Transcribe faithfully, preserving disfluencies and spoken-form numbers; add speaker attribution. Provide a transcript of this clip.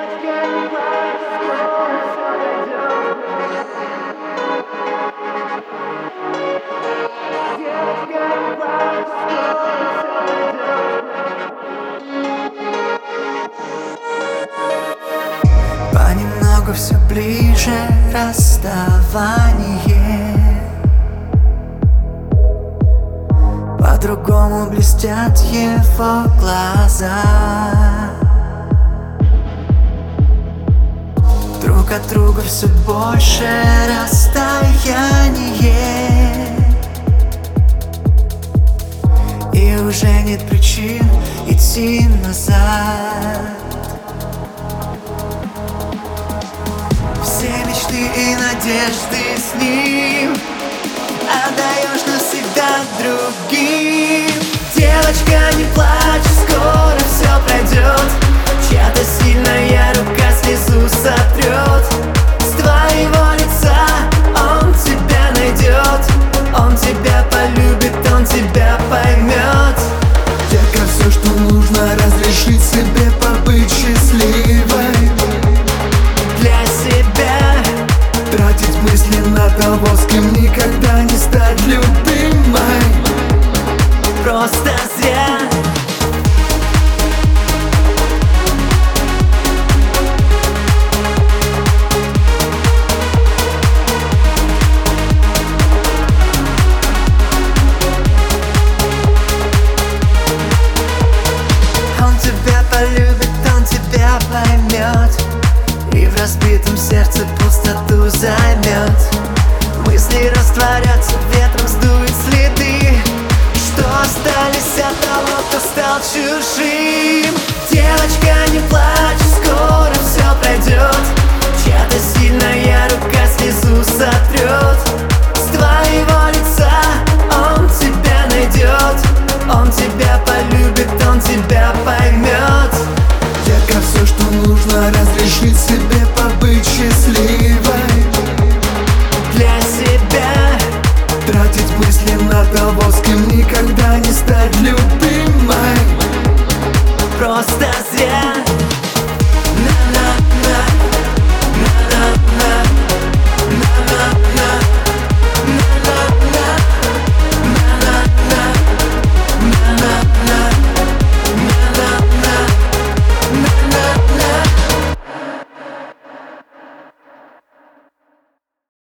Speaker 1: Понемногу все ближе расставание. По-другому блестят его глаза. Друг от друга все больше расстояние, и уже нет причин идти назад. Все мечты и надежды с ним отдаешь навсегда другим. Девочка, не плачь, скоро все пройдет. Чья-то сильная рука слезу сотрет с твоего лица. Он тебя найдет, он тебя полюбит, он тебя поймет.
Speaker 2: Детка, все, что нужно, разрешить себе побыть счастливой.
Speaker 1: Для себя
Speaker 2: тратить мысли на того, с кем никогда не стать любимой.
Speaker 1: просто зря. Он тебя полюбит, он тебя поймет, и в разбитом сердце пустоту займет. Мысли растворятся, ветром сдует следы, что остались от того, кто стал чужим. Девочка, не плачь, скоро